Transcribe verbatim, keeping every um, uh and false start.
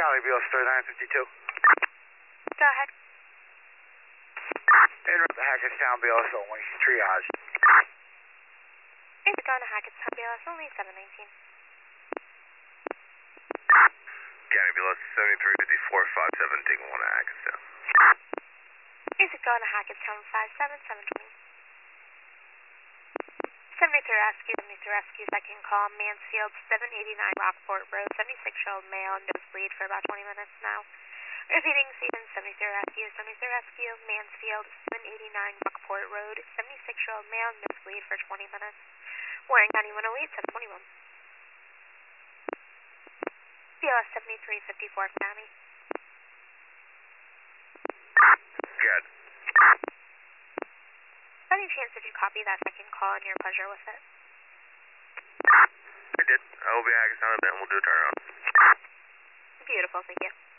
County B L S thirty-nine fifty-two. Go ahead. Interrupt the Hackettstown B L S only, triage. Is it going to Hackettstown B L S only, seven nineteen? County B L S seventy-three fifty-four five seven, taking one to Hackettstown. Is it going to Hackettstown five seven, seven twenty? seventy-three Rescue, seventy-three Rescue, second call, Mansfield, seven eighty-nine Rockport Road, seventy-six-year-old male, nosebleed for about twenty minutes now. Repeating, Stephen, seventy-three Rescue, seventy-three Rescue, Mansfield, seven eighty-nine Rockport Road, seventy-six-year-old male, nosebleed for twenty minutes. Warren County one oh eight, seven twenty-one. B L S seventy-three fifty-four County. Good. By any chance did you copy that second call and your pleasure with it? I did. I will be Hackettstown in a bit and we'll do a turnaround. Beautiful, thank you.